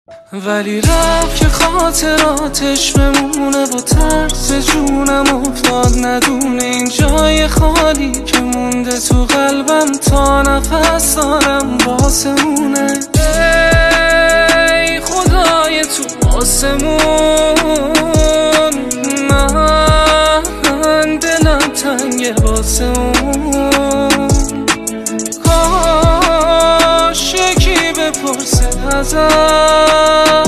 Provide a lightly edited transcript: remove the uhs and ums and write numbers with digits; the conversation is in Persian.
ولی رفت که خاطراتش بمونه با ترس جونم افتاد ندونه این جای خالی که مونده تو قلبم تا نفس دارم واسمونه. ای خدای تو آسمون من دلم تنگه واسه اون. کاش یکی بپرسه ازم